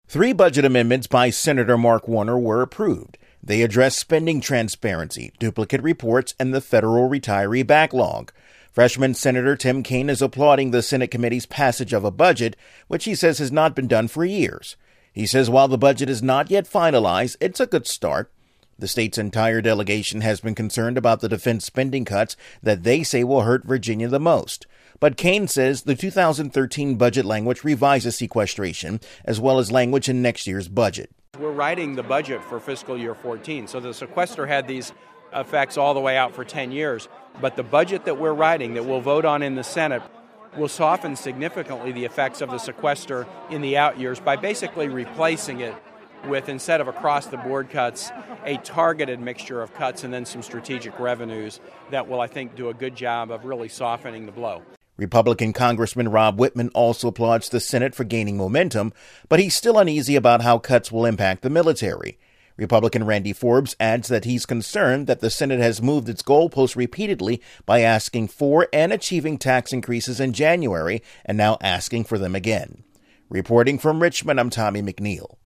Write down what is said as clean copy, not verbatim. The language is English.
Three budget amendments by Senator Mark Warner were approved. They address spending transparency, duplicate reports, and the federal retiree backlog. Freshman Senator Tim Kaine is applauding the Senate committee's passage of a budget, which he says has not been done for years. He says while the budget is not yet finalized, it's a good start. The state's entire delegation has been concerned about the defense spending cuts that they say will hurt Virginia the most. But Kaine says the 2013 budget language revises sequestration, as well as language in next year's budget. We're writing the budget for fiscal year 14, so the sequester had these effects all the way out for 10 years. But the budget that we're writing, that we'll vote on in the Senate, will soften significantly the effects of the sequester in the out years by basically replacing it with, instead of across-the-board cuts, a targeted mixture of cuts and then some strategic revenues that will, I think, do a good job of really softening the blow. Republican Congressman Rob Wittman also applauds the Senate for gaining momentum, but he's still uneasy about how cuts will impact the military. Republican Randy Forbes adds that he's concerned that the Senate has moved its goalposts repeatedly by asking for and achieving tax increases in January and now asking for them again. Reporting from Richmond, I'm Tommy McNeil.